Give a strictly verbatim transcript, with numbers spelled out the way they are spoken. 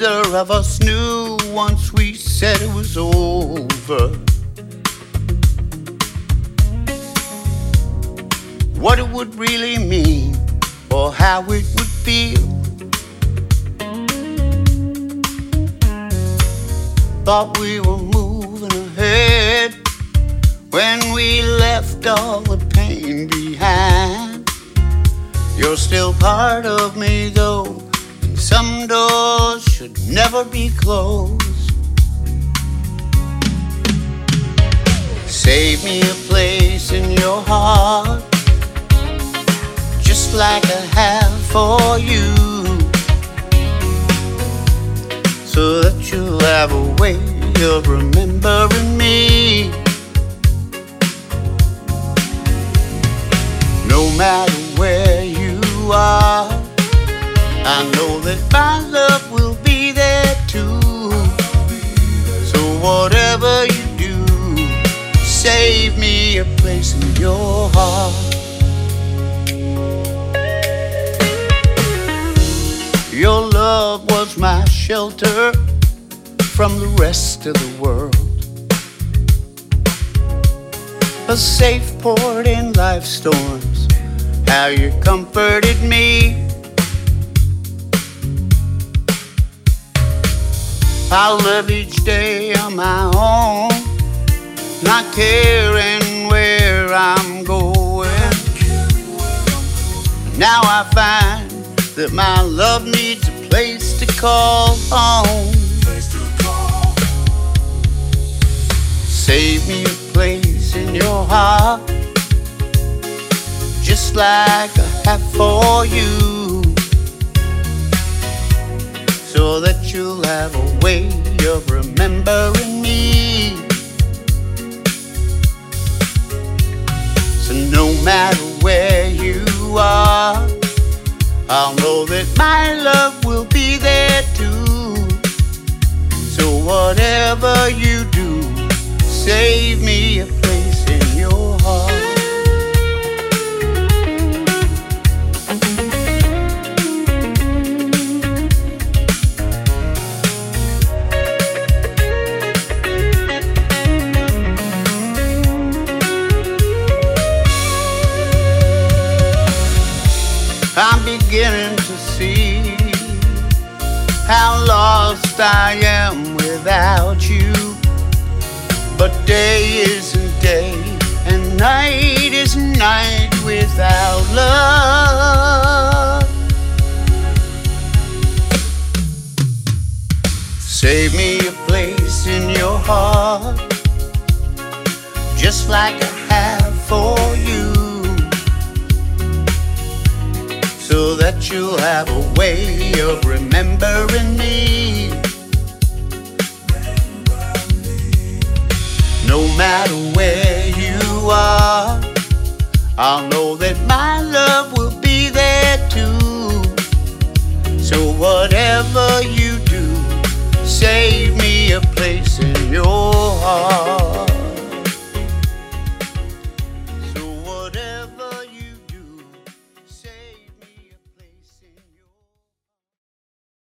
neither of us knew once we said it was over what it would really mean or how it would feel. Thought we were moving ahead when we left all the pain behind. You're still part of me though, and some doors should never be closed. Save me a place in your heart, just like I have for you, so that you'll have a way of remembering me. No matter where you are, I know that my love will be there too. So whatever you do, save me a place in your heart. Your love was my shelter from the rest of the world, a safe port in life's storms. How you comforted me. I'll live each day on my own, not caring where I'm going. Now I find that my love needs a place to call home. Save me a place in your heart, just like I have for you, so that you'll have a way of remembering me. So no matter where you are, I'll know that my love will be there too. So whatever you do, save me a place in your heart. I'm beginning to see how lost I am without you. But day isn't day, and night is night without love. Save me a place in your heart, just like I have for you, so that you'll have a way of remembering me. No matter where you are, I'll know that my love will be there too. So whatever you do, save me a place in your heart.